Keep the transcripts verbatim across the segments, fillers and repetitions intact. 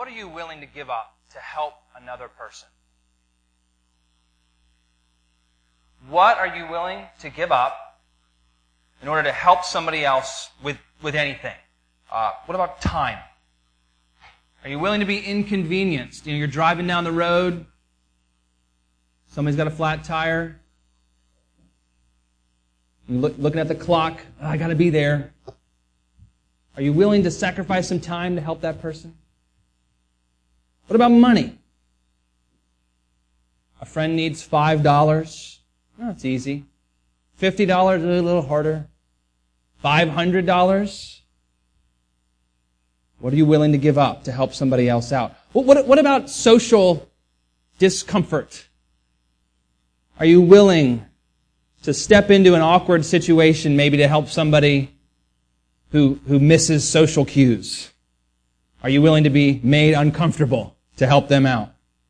What are you willing to give up to help another person? What are you willing to give up in order to help somebody else with, with anything? Uh, what about time? Are you willing to be inconvenienced? You know, you're driving down the road, somebody's got a flat tire, you're look, looking at the clock, oh, I got to be there. Are you willing to sacrifice some time to help that person? What about money? A friend needs five dollars. Oh, it's easy. fifty dollars is a little harder. five hundred dollars? What are you willing to give up to help somebody else out? What, what, what about social discomfort? Are you willing to step into an awkward situation maybe to help somebody who, who misses social cues? Are you willing to be made uncomfortable to help them out?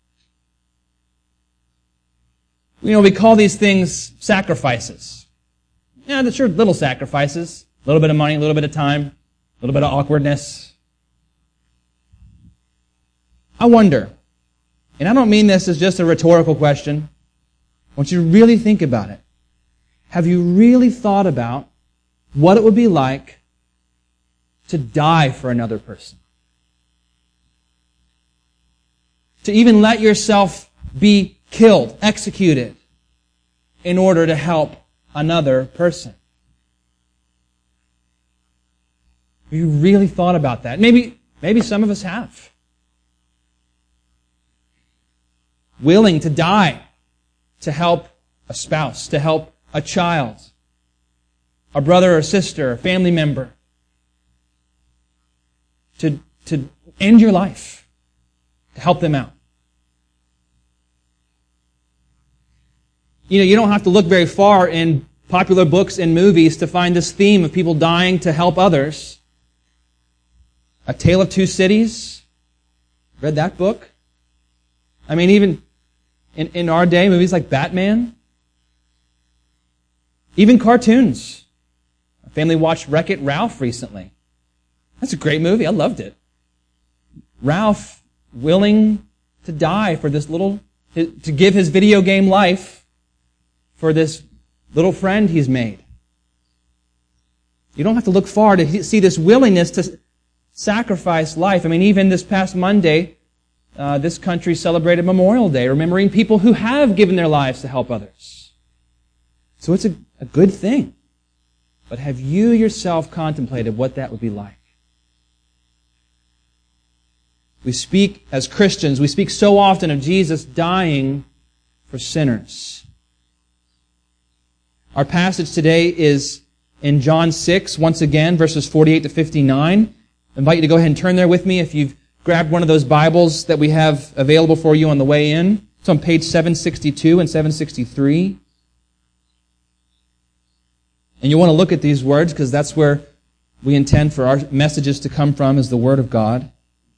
You know, we call these things sacrifices. Yeah, they're sure little sacrifices. A little bit of money, a little bit of time, a little bit of awkwardness. I wonder, and I don't mean this as just a rhetorical question. I want you to really think about it. Have you really thought about what it would be like to die for another person? To even let yourself be killed, executed, in order to help another person. Have you really thought about that? Maybe, maybe some of us have. Willing to die to help a spouse, to help a child, a brother or sister, a family member, to, to end your life, to help them out. You know, you don't have to look very far in popular books and movies to find this theme of people dying to help others. A Tale of Two Cities. Read that book? I mean, even in, in our day, movies like Batman. Even cartoons. My family watched Wreck-It Ralph recently. That's a great movie. I loved it. Ralph willing to die for this little, to give his video game life for this little friend he's made. You don't have to look far to see this willingness to sacrifice life. I mean, even this past Monday, uh, this country celebrated Memorial Day, remembering people who have given their lives to help others. So it's a, a good thing. But have you yourself contemplated what that would be like? We speak, as Christians, we speak so often of Jesus dying for sinners. Our passage today is in John six, once again, verses forty-eight to fifty-nine. I invite you to go ahead and turn there with me if you've grabbed one of those Bibles that we have available for you on the way in. It's on page seven sixty-two and seven sixty-three. And you want to look at these words because that's where we intend for our messages to come from, is the Word of God.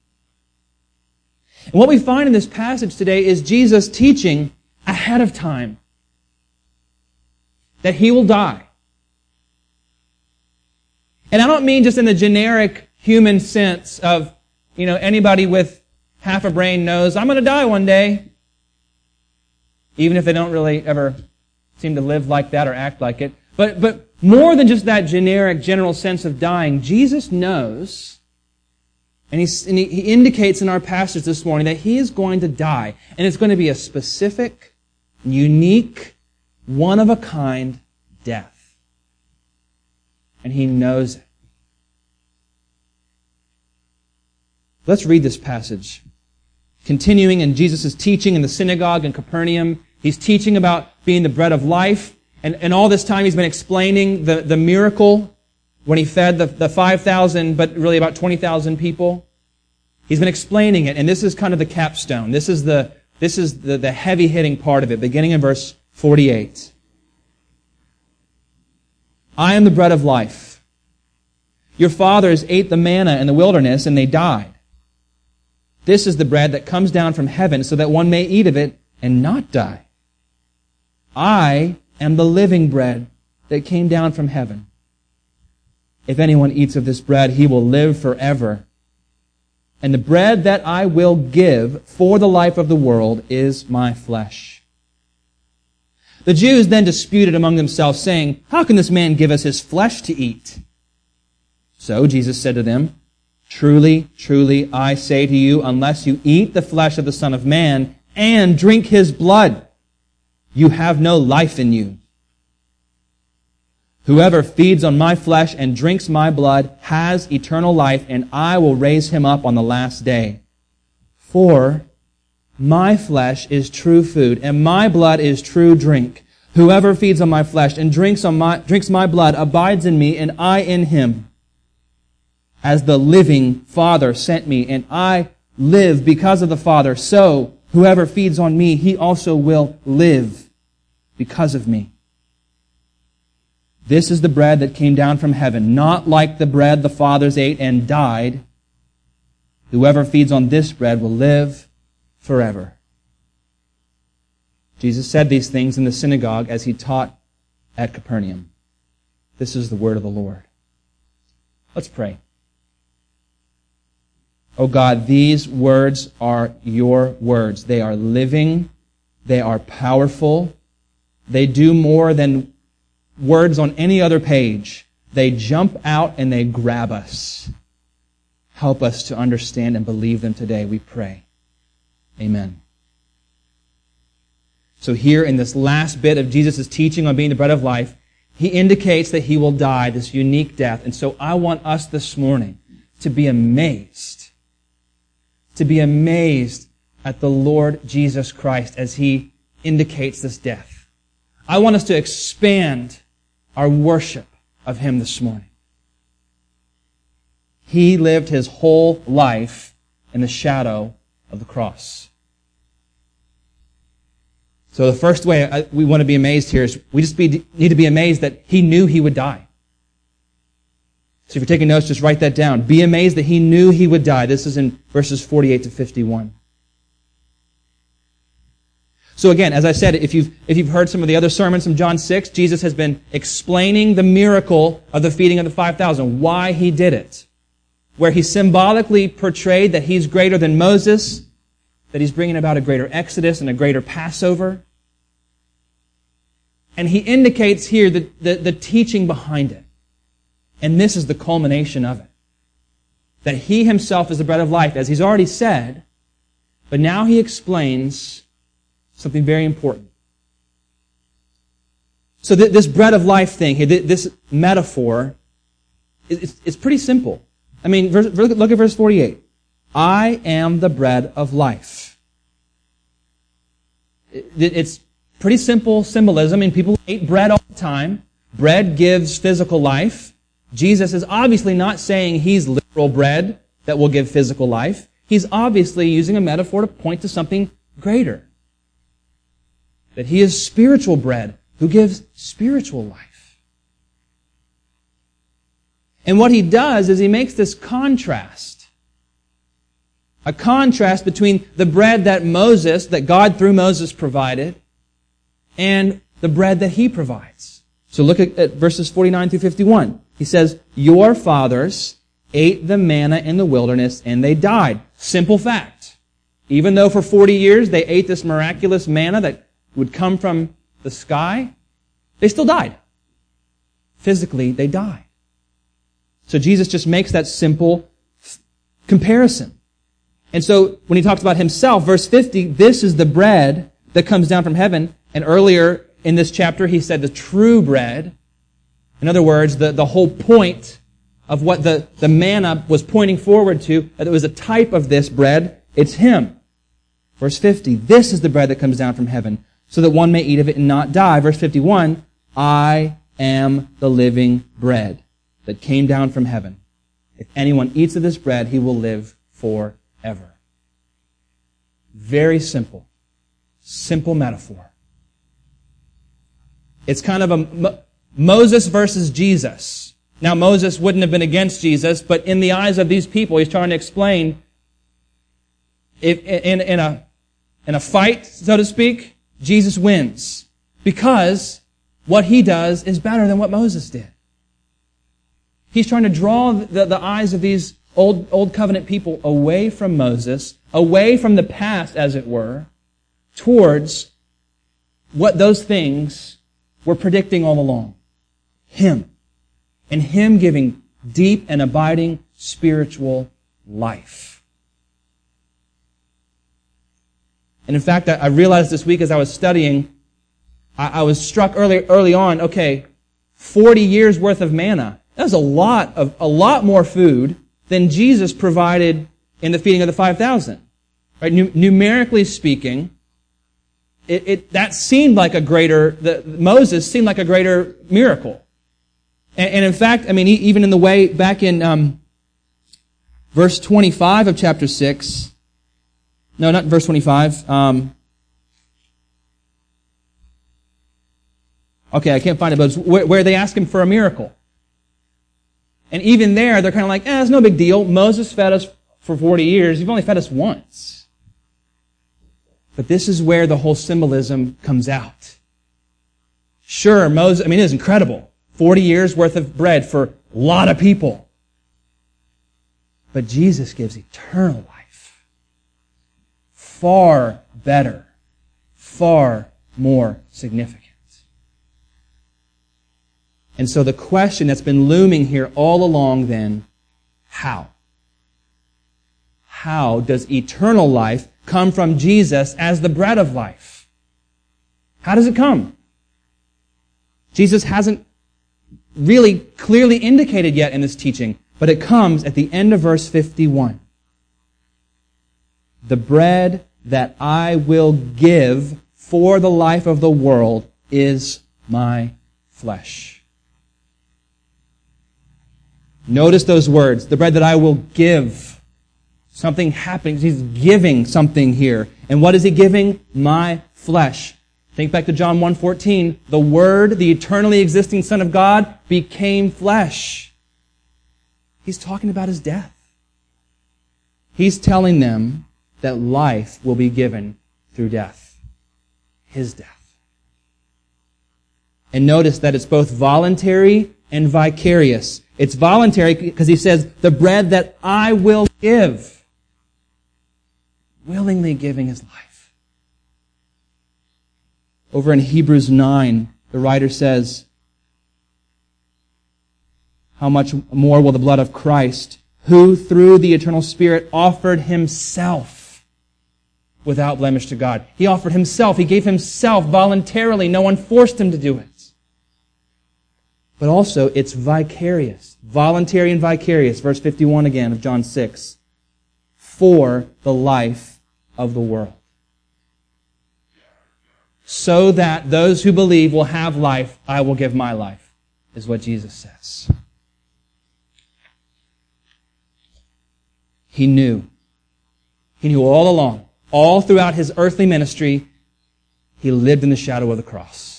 And what we find in this passage today is Jesus teaching ahead of time that He will die. And I don't mean just in the generic human sense of, you know, anybody with half a brain knows, I'm going to die one day. Even if they don't really ever seem to live like that or act like it. But, but more than just that generic, general sense of dying, Jesus knows, and, he's, and he, he indicates in our passage this morning that He is going to die. And it's going to be a specific, unique, one-of-a-kind death. And He knows it. Let's read this passage. Continuing in Jesus' teaching in the synagogue in Capernaum, He's teaching about being the bread of life. And, and all this time He's been explaining the, the miracle when He fed the, the five thousand, but really about twenty thousand people. He's been explaining it, and this is kind of the capstone. This is the, this is the, the heavy-hitting part of it, beginning in verse forty-eight. I am the bread of life. Your fathers ate the manna in the wilderness, and they died. This is the bread that comes down from heaven, so that one may eat of it and not die. I am the living bread that came down from heaven. If anyone eats of this bread, he will live forever. And the bread that I will give for the life of the world is my flesh. The Jews then disputed among themselves, saying, how can this man give us his flesh to eat? So Jesus said to them, truly, truly, I say to you, unless you eat the flesh of the Son of Man and drink his blood, you have no life in you. Whoever feeds on my flesh and drinks my blood has eternal life, and I will raise him up on the last day. For my flesh is true food, and my blood is true drink. Whoever feeds on my flesh and drinks on my drinks my blood abides in me, and I in him. As the living Father sent me, and I live because of the Father, so whoever feeds on me, he also will live because of me. This is the bread that came down from heaven, not like the bread the fathers ate and died. Whoever feeds on this bread will live forever. Jesus said these things in the synagogue as he taught at Capernaum. This is the word of the Lord. Let's pray. Oh God, these words are your words. They are living. They are powerful. They do more than words on any other page. They jump out and they grab us. Help us to understand and believe them today, we pray. Amen. So here in this last bit of Jesus' teaching on being the bread of life, he indicates that he will die this unique death. And so I want us this morning to be amazed, to be amazed at the Lord Jesus Christ as he indicates this death. I want us to expand our worship of him this morning. He lived his whole life in the shadow of the cross. So the first way we want to be amazed here is we just be, need to be amazed that he knew he would die. So if you're taking notes, just write that down. Be amazed that he knew he would die. This is in verses forty-eight to fifty-one. So again, as I said, if you've, if you've heard some of the other sermons from John six, Jesus has been explaining the miracle of the feeding of the five thousand, why he did it, where he symbolically portrayed that he's greater than Moses, that he's bringing about a greater Exodus and a greater Passover. And he indicates here the, the, the teaching behind it. And this is the culmination of it. That he himself is the bread of life, as he's already said, but now he explains something very important. So th- this bread of life thing, th- this metaphor, it's, it's pretty simple. I mean, verse, look at verse forty-eight. I am the bread of life. It, it's pretty simple symbolism. I mean, people eat bread all the time. Bread gives physical life. Jesus is obviously not saying he's literal bread that will give physical life. He's obviously using a metaphor to point to something greater. That he is spiritual bread who gives spiritual life. And what he does is he makes this contrast. A contrast between the bread that Moses, that God through Moses provided, and the bread that he provides. So look at, at verses forty-nine through fifty-one. He says, your fathers ate the manna in the wilderness and they died. Simple fact. Even though for forty years they ate this miraculous manna that would come from the sky, they still died. Physically, they died. So Jesus just makes that simple comparison. And so when he talks about himself, verse fifty, this is the bread that comes down from heaven. And earlier in this chapter, he said the true bread. In other words, the, the whole point of what the, the manna was pointing forward to, that it was a type of this bread, it's him. Verse fifty, this is the bread that comes down from heaven, so that one may eat of it and not die. Verse fifty-one, I am the living bread that came down from heaven. If anyone eats of this bread, he will live forever. Very simple. Simple metaphor. It's kind of a Mo- Moses versus Jesus. Now, Moses wouldn't have been against Jesus, but in the eyes of these people, he's trying to explain, if, in, in, a, in a fight, so to speak, Jesus wins because what he does is better than what Moses did. He's trying to draw the, the eyes of these old, old covenant people away from Moses, away from the past, as it were, towards what those things were predicting all along. Him. And Him giving deep and abiding spiritual life. And in fact, I realized this week as I was studying, I was struck early, early on, okay, forty years worth of manna. That was a lot of, a lot more food than Jesus provided in the feeding of the five thousand. Right? Nu- numerically speaking, it, it, that seemed like a greater, the, Moses seemed like a greater miracle. And, and in fact, I mean, even in the way, back in um, verse twenty-five of chapter six, no, not verse twenty-five, um, okay, I can't find it, but it's where, where they ask Him for a miracle. And even there, they're kind of like, eh, it's no big deal. Moses fed us for forty years. You've only fed us once. But this is where the whole symbolism comes out. Sure, Moses, I mean, it is incredible. forty years worth of bread for a lot of people. But Jesus gives eternal life. Far better. Far more significant. And so the question that's been looming here all along then, how? How does eternal life come from Jesus as the bread of life? How does it come? Jesus hasn't really clearly indicated yet in this teaching, but it comes at the end of verse fifty-one. The bread that I will give for the life of the world is my flesh. Notice those words, the bread that I will give. Something happens. He's giving something here. And what is He giving? My flesh. Think back to John one fourteen. The Word, the eternally existing Son of God, became flesh. He's talking about His death. He's telling them that life will be given through death. His death. And notice that it's both voluntary and vicarious. It's voluntary because He says, the bread that I will give. Willingly giving His life. Over in Hebrews nine, the writer says, how much more will the blood of Christ, who through the eternal Spirit offered Himself without blemish to God. He offered Himself. He gave Himself voluntarily. No one forced Him to do it. But also, it's vicarious. Voluntary and vicarious. Verse fifty-one again of John six. For the life of the world. So that those who believe will have life, I will give my life, is what Jesus says. He knew. He knew all along. All throughout His earthly ministry, He lived in the shadow of the cross.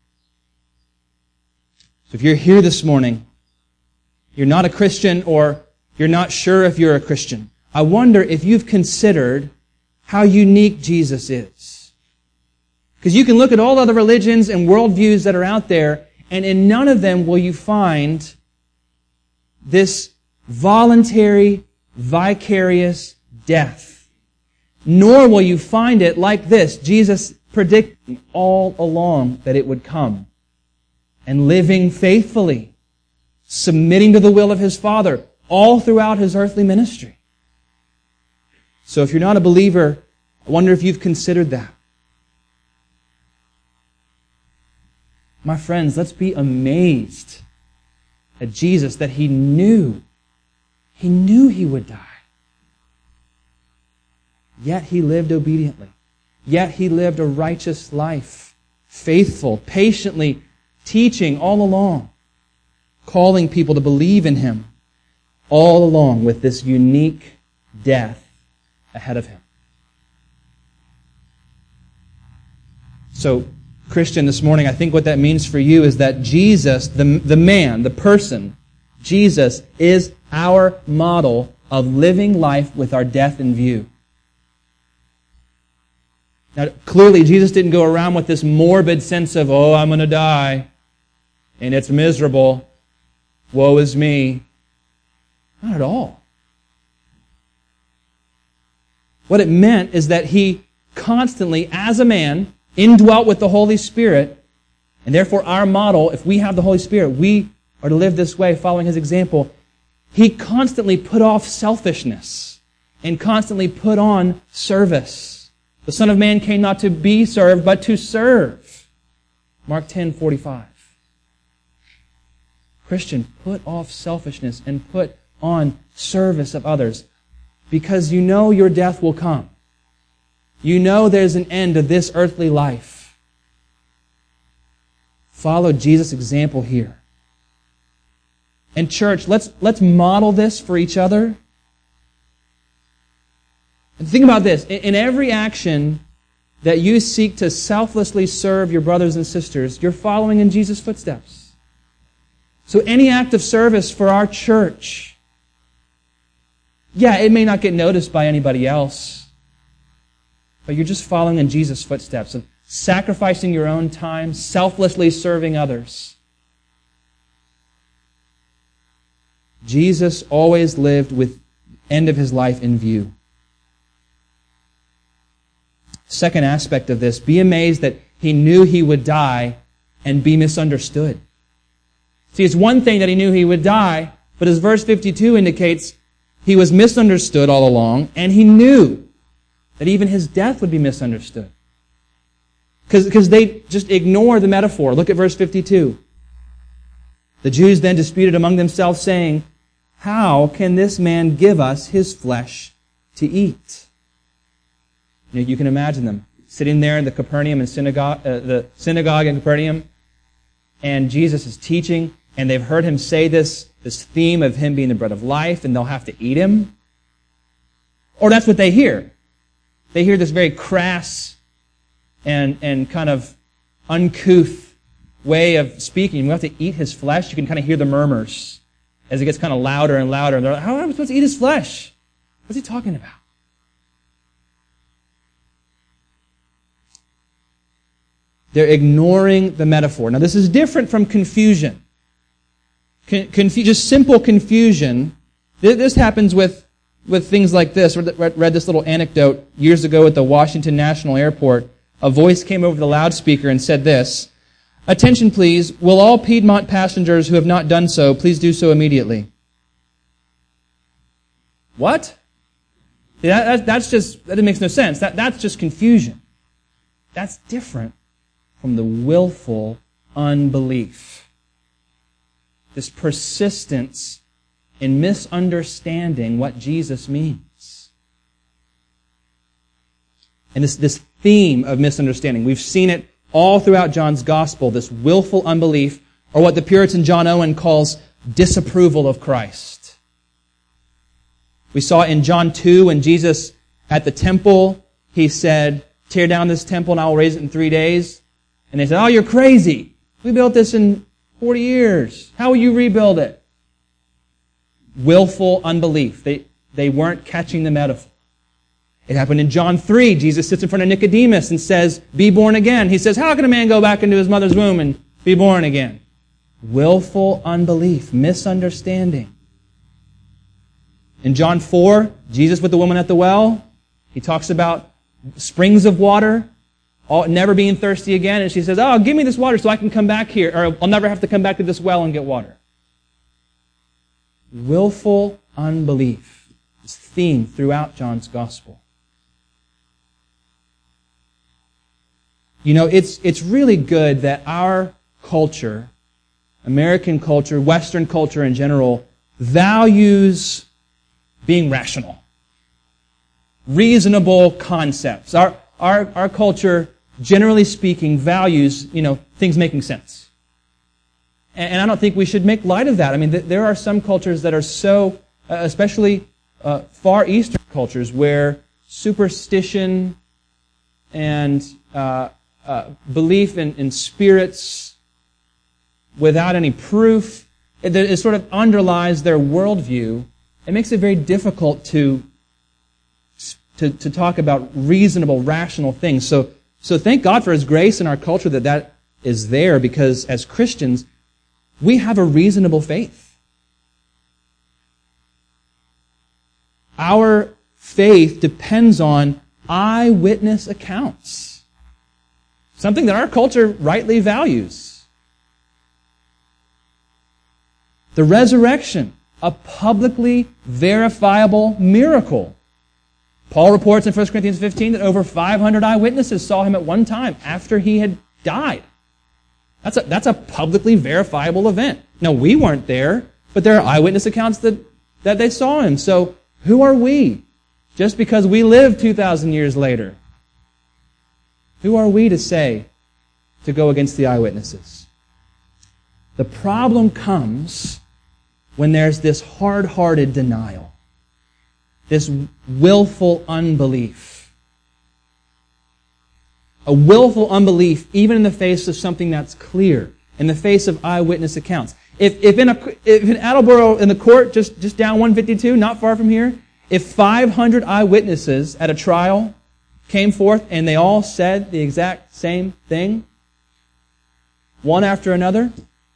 So if you're here this morning, you're not a Christian or you're not sure if you're a Christian, I wonder if you've considered how unique Jesus is. Because you can look at all other religions and worldviews that are out there, and in none of them will you find this voluntary, vicarious death. Nor will you find it like this, Jesus predicting all along that it would come. And living faithfully, submitting to the will of His Father, all throughout His earthly ministry. So if you're not a believer, I wonder if you've considered that. My friends, let's be amazed at Jesus that He knew. He knew He would die. Yet He lived obediently. Yet He lived a righteous life, faithful, patiently teaching all along, calling people to believe in Him, all along with this unique death ahead of Him. So, Christian, this morning, I think what that means for you is that Jesus, the, the man, the person, Jesus is our model of living life with our death in view. Now, clearly, Jesus didn't go around with this morbid sense of, oh, I'm going to die, and it's miserable. Woe is me. Not at all. What it meant is that he constantly, as a man, indwelt with the Holy Spirit, and therefore our model, if we have the Holy Spirit, we are to live this way, following his example. He constantly put off selfishness and constantly put on service. The Son of Man came not to be served, but to serve. Mark ten forty-five. Christian, put off selfishness and put on service of others, because you know your death will come. You know there's an end to this earthly life. Follow Jesus' example here. And church, let's, let's model this for each other. And think about this. In, in every action that you seek to selflessly serve your brothers and sisters, you're following in Jesus' footsteps. So any act of service for our church, yeah, it may not get noticed by anybody else, but you're just following in Jesus' footsteps of sacrificing your own time, selflessly serving others. Jesus always lived with the end of his life in view. Second aspect of this, be amazed that he knew he would die and be misunderstood. See, it's one thing that he knew he would die, but as verse fifty-two indicates, he was misunderstood all along, and he knew that even his death would be misunderstood. Because they just ignore the metaphor. Look at verse fifty-two. The Jews then disputed among themselves, saying, how can this man give us his flesh to eat? You know, you can imagine them sitting there in the Capernaum and synagogue, uh, the synagogue in Capernaum, and Jesus is teaching, and they've heard him say this, this theme of him being the bread of life, and they'll have to eat him. Or that's what they hear. They hear this very crass and, and kind of uncouth way of speaking. We have to eat his flesh. You can kind of hear the murmurs as it gets kind of louder and louder. And they're like, how am I supposed to eat his flesh? What's he talking about? They're ignoring the metaphor. Now, this is different from confusion. Con- confu- just simple confusion. This happens with, with things like this. I read, read this little anecdote years ago at the Washington National Airport. A voice came over the loudspeaker and said this, attention please, will all Piedmont passengers who have not done so, please do so immediately. What? That, that, that's just, that makes no sense. That, that's just confusion. That's different from the willful unbelief. This persistence in misunderstanding what Jesus means. And this, this theme of misunderstanding, we've seen it all throughout John's gospel, this willful unbelief, or what the Puritan John Owen calls disapproval of Christ. We saw in John two, when Jesus at the temple, he said, tear down this temple and I will raise it in three days. And they said, oh, you're crazy. We built this in forty years. How will you rebuild it? Willful unbelief. They, they weren't catching the metaphor. It happened in John three. Jesus sits in front of Nicodemus and says, be born again. He says, how can a man go back into his mother's womb and be born again? Willful unbelief, misunderstanding. In John four, Jesus with the woman at the well, he talks about springs of water, all, never being thirsty again. And she says, oh, give me this water so I can come back here, or I'll never have to come back to this well and get water. Willful unbelief is theme throughout John's gospel. You know, it's it's really good that our culture, American culture, Western culture in general, values being rational. Reasonable concepts. Our our our culture, generally speaking, values, you know, things making sense. And, and I don't think we should make light of that. I mean, th- there are some cultures that are so, uh, especially uh, Far Eastern cultures, where superstition and uh, uh, belief in, in spirits without any proof, it, it sort of underlies their worldview. It makes it very difficult to, to, to talk about reasonable, rational things. So, so thank God for His grace in our culture that that is there, because as Christians, we have a reasonable faith. Our faith depends on eyewitness accounts. Something that our culture rightly values. The resurrection, a publicly verifiable miracle. Paul reports in First Corinthians fifteen that over five hundred eyewitnesses saw him at one time after he had died. That's a, that's a publicly verifiable event. Now, we weren't there, but there are eyewitness accounts that, that they saw him. So, who are we? Just because we live two thousand years later. Who are we to say to go against the eyewitnesses? The problem comes when there's this hard-hearted denial, this willful unbelief. A willful unbelief even in the face of something that's clear, in the face of eyewitness accounts. If, if, in, a, if in Attleboro, in the court, just, just down one fifty-two, not far from here, if five hundred eyewitnesses at a trial came forth and they all said the exact same thing, one after another,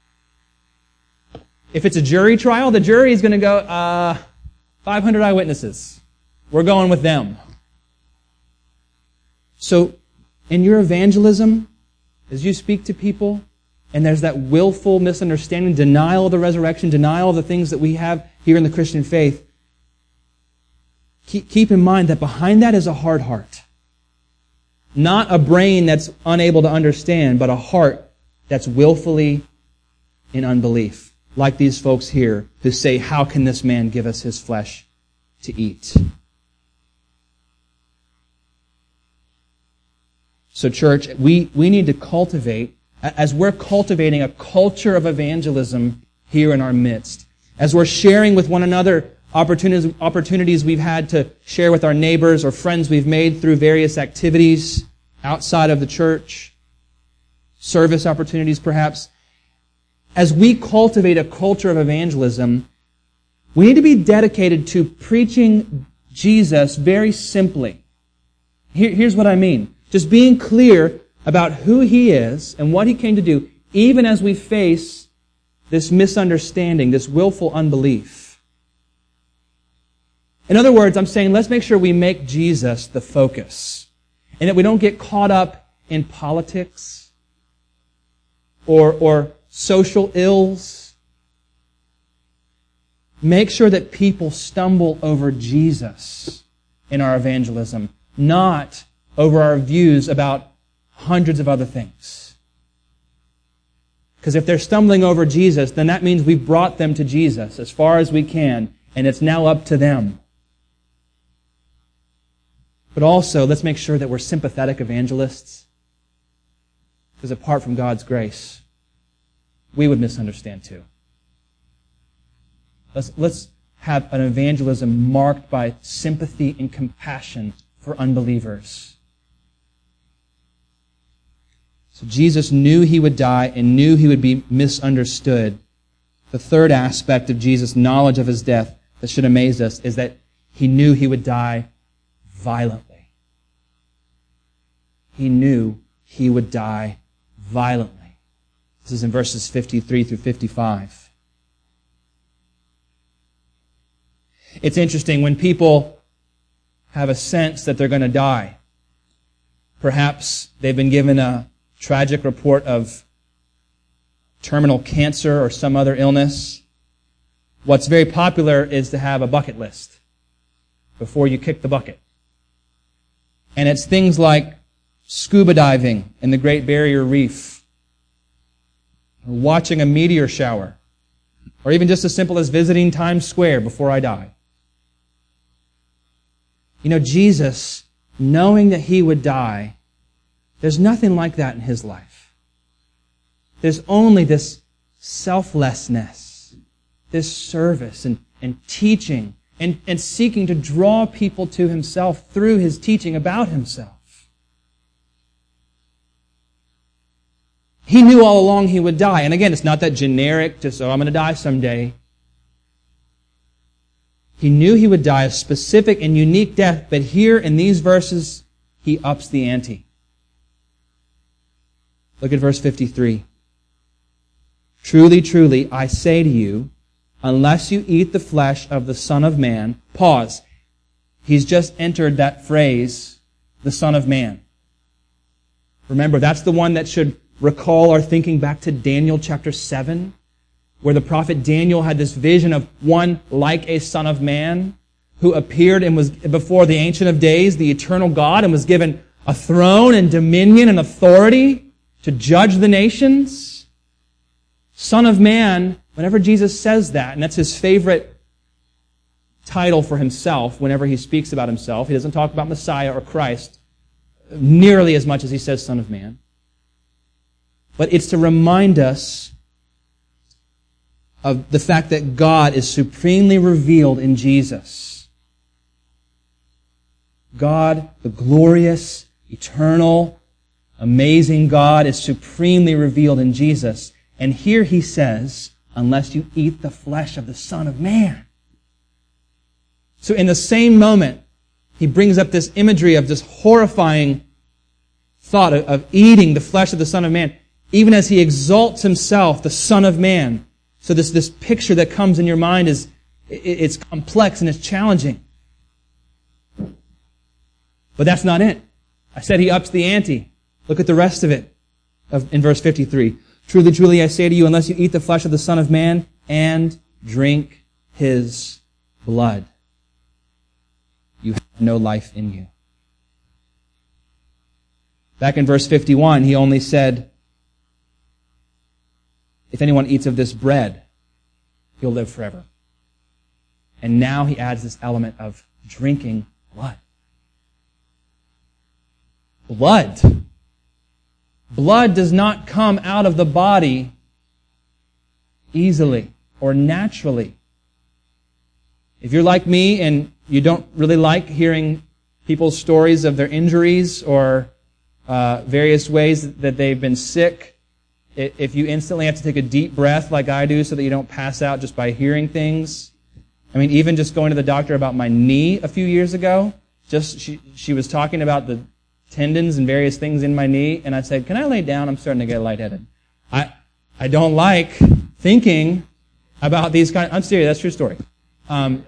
if it's a jury trial, the jury is going to go, uh, five hundred eyewitnesses. We're going with them. So, in your evangelism, as you speak to people, and there's that willful misunderstanding, denial of the resurrection, denial of the things that we have here in the Christian faith, keep, keep in mind that behind that is a hard heart. Not a brain that's unable to understand, but a heart that's willfully in unbelief. Like these folks here who say, how can this man give us his flesh to eat? So church, we, we need to cultivate, as we're cultivating a culture of evangelism here in our midst, as we're sharing with one another opportunities, opportunities we've had to share with our neighbors or friends we've made through various activities outside of the church, service opportunities perhaps. As we cultivate a culture of evangelism, we need to be dedicated to preaching Jesus very simply. Here, here's what I mean. Just being clear about who He is and what He came to do, even as we face this misunderstanding, this willful unbelief. In other words, I'm saying let's make sure we make Jesus the focus, and that we don't get caught up in politics or, or social ills. Make sure that people stumble over Jesus in our evangelism, not over our views about hundreds of other things. Because if they're stumbling over Jesus, then that means we've brought them to Jesus as far as we can, and it's now up to them. But also, let's make sure that we're sympathetic evangelists, because apart from God's grace, we would misunderstand too. Let's, let's have an evangelism marked by sympathy and compassion for unbelievers. So Jesus knew He would die and knew He would be misunderstood. The third aspect of Jesus' knowledge of His death that should amaze us is that He knew He would die violently. He knew He would die violently. This is in verses fifty-three through fifty-five. It's interesting when people have a sense that they're going to die. Perhaps they've been given a tragic report of terminal cancer or some other illness. What's very popular is to have a bucket list before you kick the bucket. And it's things like scuba diving in the Great Barrier Reef, or watching a meteor shower, or even just as simple as visiting Times Square before I die. You know, Jesus, knowing that He would die, there's nothing like that in His life. There's only this selflessness, this service and, and teaching and, and seeking to draw people to Himself through His teaching about Himself. He knew all along He would die. And again, it's not that generic, just, oh, I'm going to die someday. He knew He would die a specific and unique death, but here in these verses, He ups the ante. Look at verse fifty-three. Truly, truly, I say to you, unless you eat the flesh of the Son of Man, pause. he's just entered that phrase, the Son of Man. Remember, that's the one that should recall our thinking back to Daniel chapter seven, where the prophet Daniel had this vision of one like a Son of Man who appeared and was before the Ancient of Days, the eternal God, and was given a throne and dominion and authority to judge the nations. Son of Man, whenever Jesus says that, and that's his favorite title for himself whenever he speaks about himself, he doesn't talk about Messiah or Christ nearly as much as he says Son of Man. But it's to remind us of the fact that God is supremely revealed in Jesus. God, the glorious, eternal, amazing God, is supremely revealed in Jesus. And here he says, unless you eat the flesh of the Son of Man. So in the same moment, he brings up this imagery of this horrifying thought of, of eating the flesh of the Son of Man, even as he exalts himself, the Son of Man. So this, this picture that comes in your mind is, it's complex and it's challenging. But that's not it. I said he ups the ante. Look at the rest of it of, in verse fifty-three. Truly, truly, I say to you, unless you eat the flesh of the Son of Man and drink his blood, you have no life in you. Back in verse fifty-one, he only said, if anyone eats of this bread, he'll live forever. And now he adds this element of drinking blood. Blood. Blood does not come out of the body easily or naturally. If you're like me and you don't really like hearing people's stories of their injuries or uh, various ways that they've been sick, if you instantly have to take a deep breath like I do so that you don't pass out just by hearing things. I mean, even just going to the doctor about my knee a few years ago, just she, she was talking about the tendons and various things in my knee, and I said, can I lay down? I'm starting to get lightheaded. I I don't like thinking about these kind of... I'm serious, that's a true story. Um,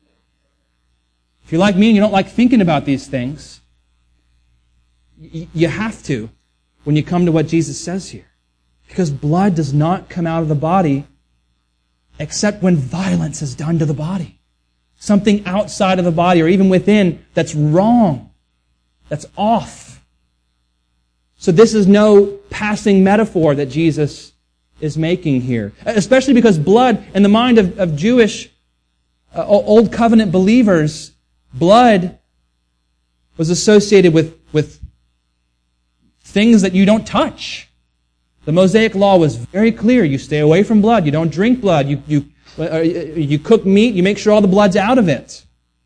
if you're like me and you don't like thinking about these things, y- you have to when you come to what Jesus says here. Because blood does not come out of the body except when violence is done to the body. Something outside of the body or even within that's wrong. That's off. So this is no passing metaphor that Jesus is making here. Especially because blood, in the mind of, of Jewish uh, Old Covenant believers, blood was associated with, with things that you don't touch. The Mosaic Law was very clear. You stay away from blood. You don't drink blood. You, you, uh, you cook meat. You make sure all the blood's out of it.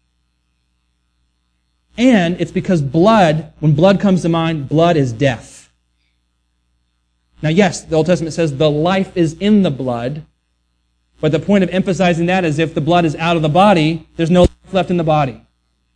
And it's because blood, when blood comes to mind, blood is death. Now yes, the Old Testament says the life is in the blood, but the point of emphasizing that is if the blood is out of the body, there's no life left in the body.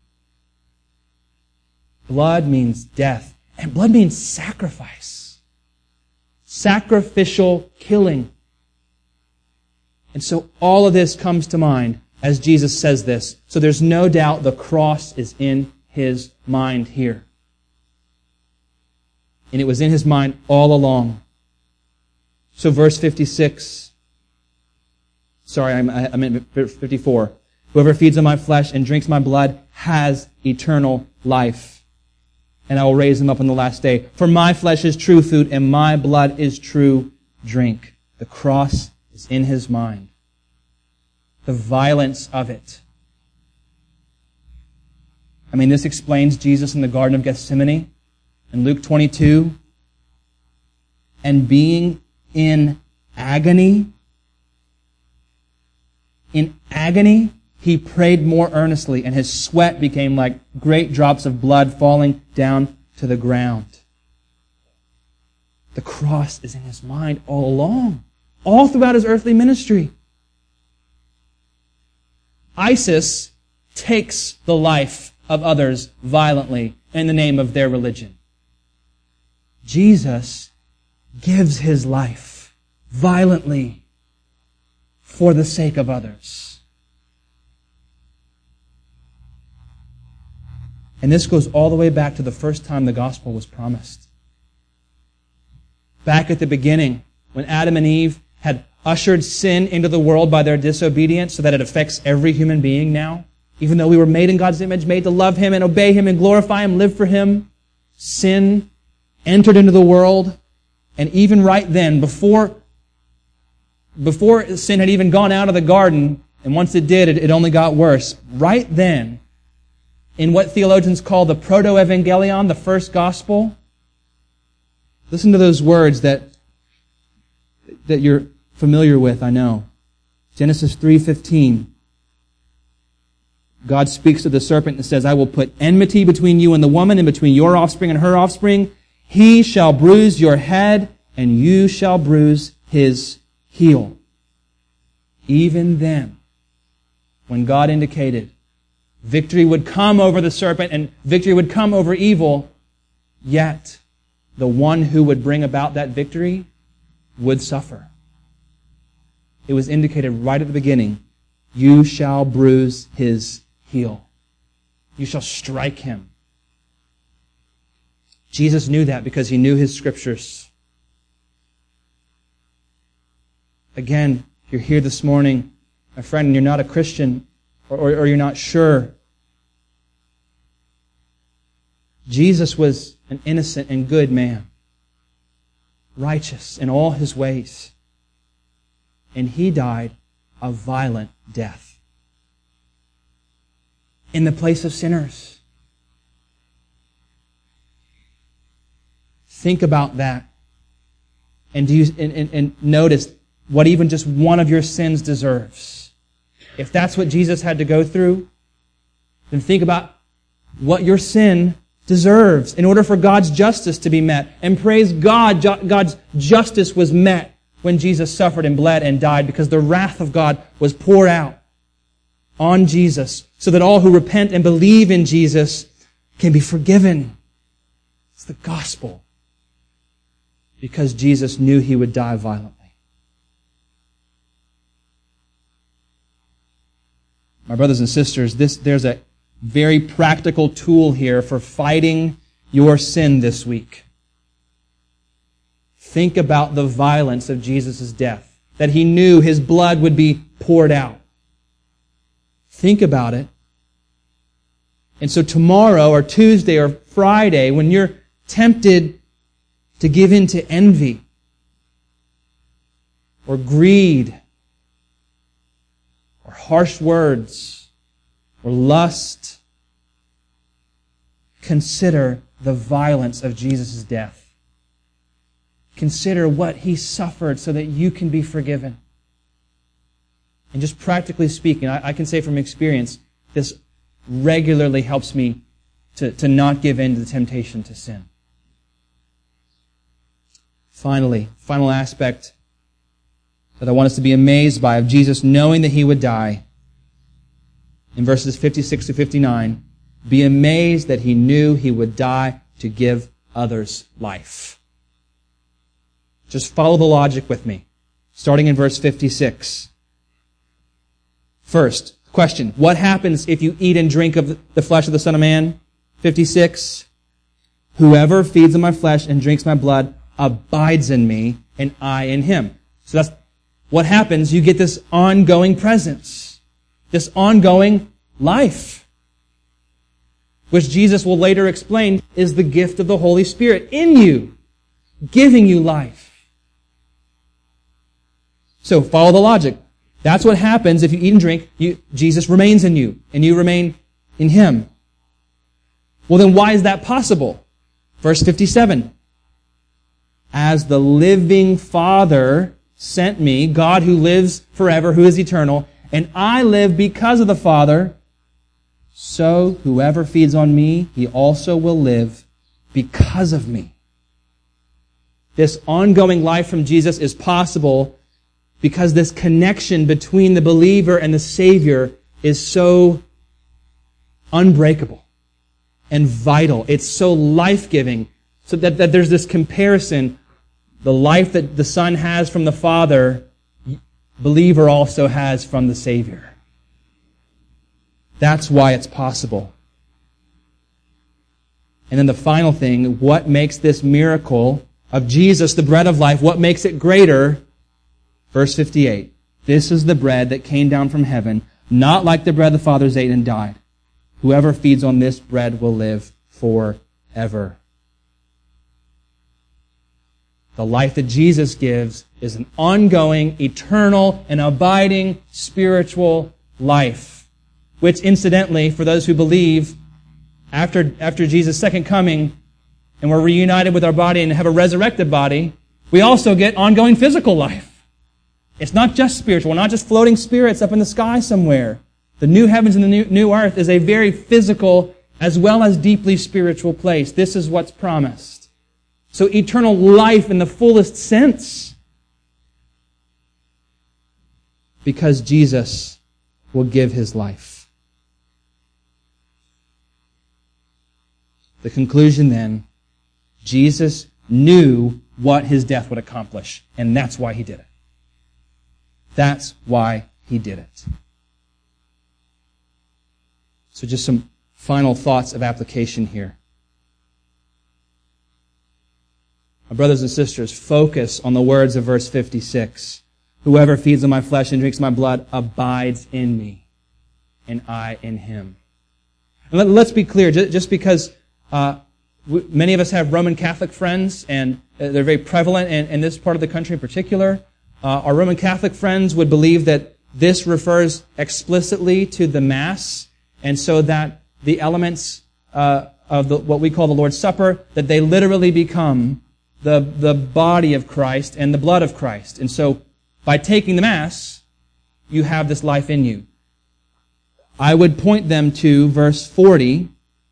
Blood means death, and blood means sacrifice. Sacrificial killing. And so all of this comes to mind as Jesus says this. So there's no doubt the cross is in his mind here. And it was in his mind all along. So verse fifty-six, sorry, I'm, I meant fifty-four. Whoever feeds on my flesh and drinks my blood has eternal life. And I will raise him up on the last day. For my flesh is true food and my blood is true drink. The cross is in his mind. The violence of it. I mean, this explains Jesus in the Garden of Gethsemane in Luke twenty-two. And being in agony, in agony, he prayed more earnestly, and his sweat became like great drops of blood falling down to the ground. The cross is in his mind all along, all throughout his earthly ministry. ISIS takes the life of others violently in the name of their religion. Jesus gives his life violently for the sake of others. And this goes all the way back to the first time the gospel was promised. Back at the beginning, when Adam and Eve had ushered sin into the world by their disobedience so that it affects every human being now, even though we were made in God's image, made to love Him and obey Him and glorify Him, live for Him, sin entered into the world. And even right then, before, before sin had even gone out of the garden, and once it did, it, it only got worse. Right then, in what theologians call the proto-evangelion, the first gospel, listen to those words that, that you're familiar with, I know. Genesis three fifteen. God speaks to the serpent and says, I will put enmity between you and the woman, and between your offspring and her offspring. He shall bruise your head, and you shall bruise his heel. Even then, when God indicated victory would come over the serpent and victory would come over evil, yet the one who would bring about that victory would suffer. It was indicated right at the beginning, you shall bruise his heel. You shall strike him. Jesus knew that because He knew His Scriptures. Again, if you're here this morning, my friend, and you're not a Christian, or, or, or you're not sure, Jesus was an innocent and good man, righteous in all His ways. And He died a violent death in the place of sinners. Think about that. And, do you, and, and, and notice what even just one of your sins deserves. If that's what Jesus had to go through, then think about what your sin deserves in order for God's justice to be met. And praise God, God's justice was met when Jesus suffered and bled and died, because the wrath of God was poured out on Jesus so that all who repent and believe in Jesus can be forgiven. It's the gospel. Because Jesus knew He would die violently. My brothers and sisters, this, there's a very practical tool here for fighting your sin this week. Think about the violence of Jesus' death, that He knew His blood would be poured out. Think about it. And so tomorrow or Tuesday or Friday, when you're tempted to give in to envy or greed or harsh words or lust, consider the violence of Jesus' death. Consider what He suffered so that you can be forgiven. And just practically speaking, I, I can say from experience, this regularly helps me to, to not give in to the temptation to sin. Finally, final aspect that I want us to be amazed by of Jesus knowing that He would die. In verses fifty-six to fifty-nine, be amazed that He knew He would die to give others life. Just follow the logic with me, starting in verse fifty-six. First, question, what happens if you eat and drink of the flesh of the Son of Man? fifty-six, whoever feeds on my flesh and drinks my blood abides in me, and I in him. So that's what happens. You get this ongoing presence, this ongoing life, which Jesus will later explain is the gift of the Holy Spirit in you, giving you life. So follow the logic. That's what happens if you eat and drink. You, Jesus remains in you, and you remain in Him. Well, then why is that possible? Verse fifty-seven. As the living Father sent me, God who lives forever, who is eternal, and I live because of the Father, so whoever feeds on me, he also will live because of me. This ongoing life from Jesus is possible because this connection between the believer and the Savior is so unbreakable and vital. It's so life-giving. So that, that there's this comparison. The life that the Son has from the Father, believer also has from the Savior. That's why it's possible. And then the final thing, what makes this miracle of Jesus, the bread of life, what makes it greater? Verse fifty-eight. This is the bread that came down from heaven, not like the bread the fathers ate and died. Whoever feeds on this bread will live forever. The life that Jesus gives is an ongoing, eternal, and abiding spiritual life, which incidentally, for those who believe, after, after Jesus' second coming, and we're reunited with our body and have a resurrected body, we also get ongoing physical life. It's not just spiritual. We're not just floating spirits up in the sky somewhere. The new heavens and the new, new earth is a very physical as well as deeply spiritual place. This is what's promised. So eternal life in the fullest sense. Because Jesus will give His life. The conclusion then, Jesus knew what His death would accomplish, and that's why He did it. That's why He did it. So just some final thoughts of application here. My brothers and sisters, focus on the words of verse fifty-six. Whoever feeds on my flesh and drinks my blood abides in me, and I in him. And let, let's be clear, just because uh, many of us have Roman Catholic friends, and they're very prevalent in, in this part of the country in particular, Uh, our Roman Catholic friends would believe that this refers explicitly to the Mass, and so that the elements uh, of the, what we call the Lord's Supper, that they literally become the, the body of Christ and the blood of Christ. And so by taking the Mass, you have this life in you. I would point them to verse forty.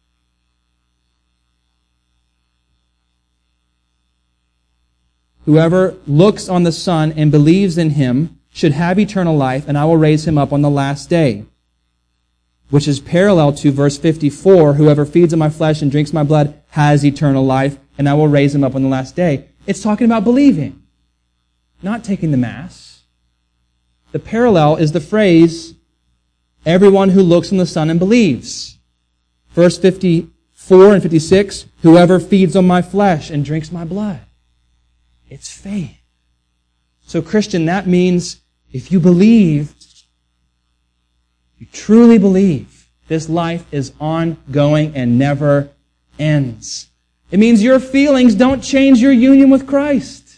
Whoever looks on the Son and believes in Him should have eternal life, and I will raise him up on the last day. Which is parallel to verse fifty-four, whoever feeds on my flesh and drinks my blood has eternal life, and I will raise him up on the last day. It's talking about believing, not taking the Mass. The parallel is the phrase, everyone who looks on the Son and believes. Verse fifty-four and fifty-six, whoever feeds on my flesh and drinks my blood. It's faith. So Christian, that means if you believe, you truly believe, this life is ongoing and never ends. It means your feelings don't change your union with Christ.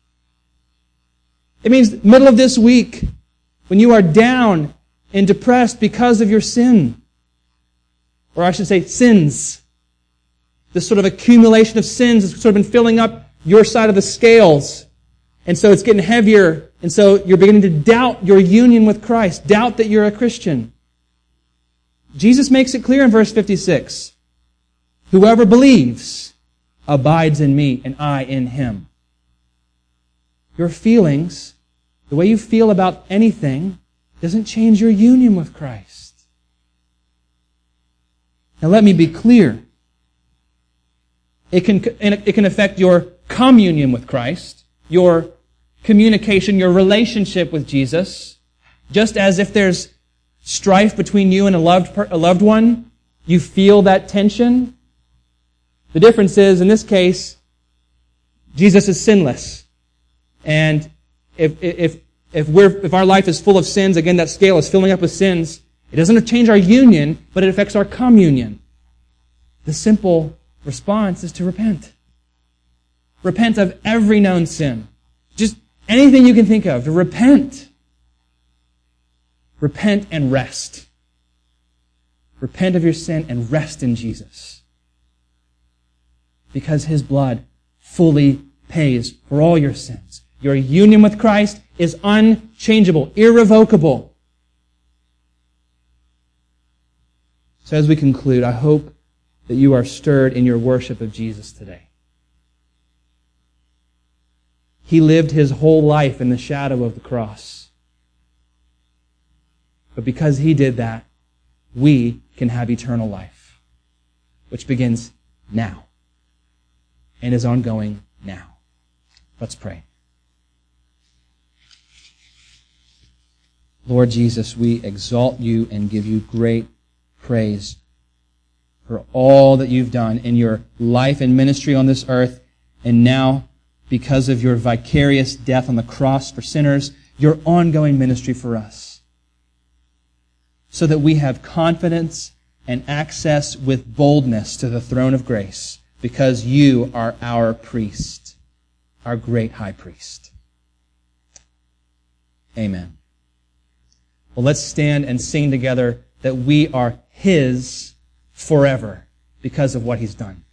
It means middle of this week, when you are down and depressed because of your sin, or I should say sins, this sort of accumulation of sins has sort of been filling up your side of the scales. And so it's getting heavier. And so you're beginning to doubt your union with Christ. Doubt that you're a Christian. Jesus makes it clear in verse fifty-six. Whoever believes abides in me and I in him. Your feelings, the way you feel about anything, doesn't change your union with Christ. Now let me be clear. It can, it can affect your communion with Christ, your communication, your relationship with Jesus. Just as if there's strife between you and a loved, a loved one, you feel that tension. The difference is, in this case, Jesus is sinless. And if, if, if we're, if our life is full of sins, again, that scale is filling up with sins, it doesn't change our union, but it affects our communion. The simple response is to repent. Repent of every known sin. Just anything you can think of, to repent. Repent and rest. Repent of your sin and rest in Jesus. Because His blood fully pays for all your sins. Your union with Christ is unchangeable, irrevocable. So as we conclude, I hope that you are stirred in your worship of Jesus today. He lived His whole life in the shadow of the cross. But because He did that, we can have eternal life, which begins now and is ongoing now. Let's pray. Lord Jesus, we exalt You and give You great praise for all that you've done in your life and ministry on this earth, and now, because of your vicarious death on the cross for sinners, your ongoing ministry for us, so that we have confidence and access with boldness to the throne of grace, because you are our priest, our great high priest. Amen. Well, let's stand and sing together that we are His forever because of what He's done.